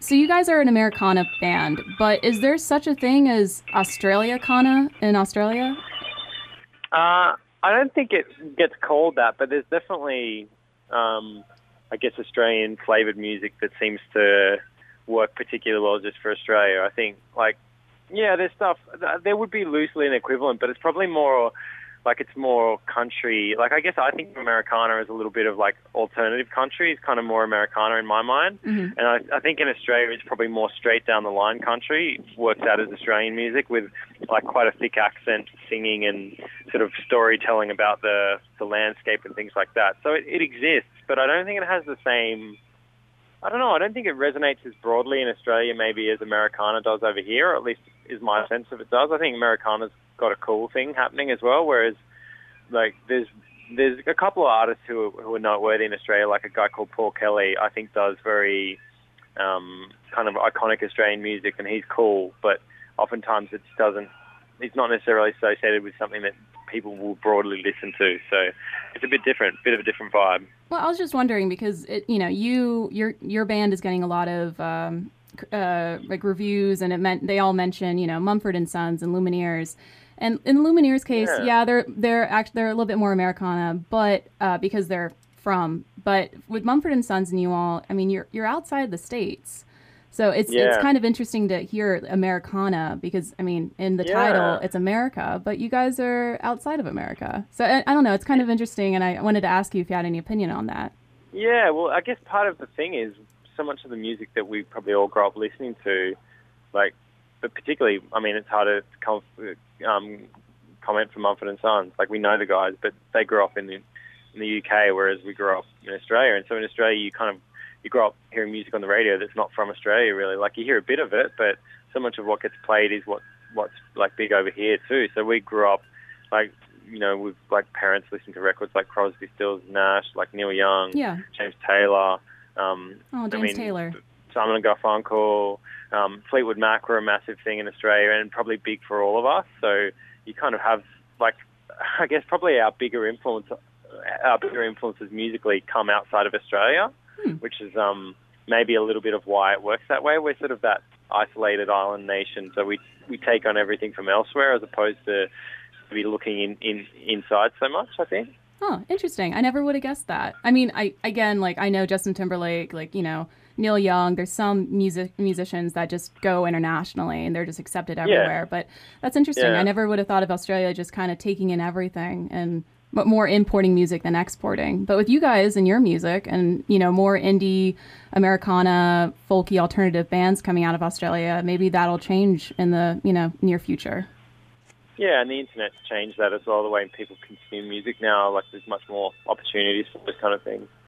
So you guys are an Americana band, but is there such a thing as Australia Kana in Australia? I don't think it gets called that, but there's definitely, um, I guess, Australian flavored music that seems to work particularly well just for Australia. I think, like, yeah, there's stuff. There would be loosely an equivalent, but it's probably more like it's more country. Like, I guess I think Americana is a little bit of like alternative country. It's kind of more Americana in my mind. Hmm. And I think in Australia it's probably more straight down the line country. It works out as Australian music with like quite a thick accent, singing and sort of storytelling about the landscape and things like that. So it exists, but I don't think it has the same. I don't know. I don't think it resonates as broadly in Australia maybe as Americana does over here, or at least is my sense of it does. I think Americana's got a cool thing happening as well, whereas like there's a couple of artists who are noteworthy in Australia, like a guy called Paul Kelly. I think does very kind of iconic Australian music, and he's cool, but oftentimes it doesn't. It's not necessarily associated with something that people will broadly listen to. So it's a bit different, bit of a different vibe. Well, I was just wondering because your band is getting a lot of like reviews, and it meant they all mention Mumford and Sons and Lumineers, and in Lumineers' case, Yeah, yeah, they're a little bit more Americana, but because they're from. But with Mumford and Sons and you all, I mean, you're outside the states. So it's yeah, kind of interesting to hear Americana because I mean in the title yeah. it's America, but you guys are outside of America. So I don't know, it's kind of interesting, and I wanted to ask you if you had any opinion on that. Yeah, well, I guess part of the thing is so much of the music that we probably all grow up listening to, like, but particularly, I mean, it's hard to comment for Mumford and Sons. Like, we know the guys, but they grew up in the UK, whereas we grew up in Australia. And so in Australia, you grow up hearing music on the radio that's not from Australia, really. Like, you hear a bit of it, but so much of what gets played is what's like big over here too. So we grew up like with like parents listening to records like Crosby, Stills, Nash, like Neil Young, Yeah. James Taylor. Oh, I James mean, Taylor. Simon and Garfunkel, Fleetwood Mac were a massive thing in Australia and probably big for all of us. So you kind of have like, I guess probably our bigger influences musically come outside of Australia, Hmm. which is maybe a little bit of why it works that way. We're sort of that isolated island nation, so we take on everything from elsewhere as opposed to be looking inside so much, I think. Oh, interesting. I never would have guessed that. I mean, I again, like I know Justin Timberlake, like Neil Young. There's some musicians that just go internationally and they're just accepted Yeah, everywhere. But that's interesting. I yeah. never would have thought of Australia just kind of taking in everything and more importing music than exporting. But with you guys and your music and more indie, Americana, folky, alternative bands coming out of Australia, maybe that'll change in the near future. Yeah, and the internet's changed that as well, the way people consume music now. Like, there's much more opportunities for those kind of things.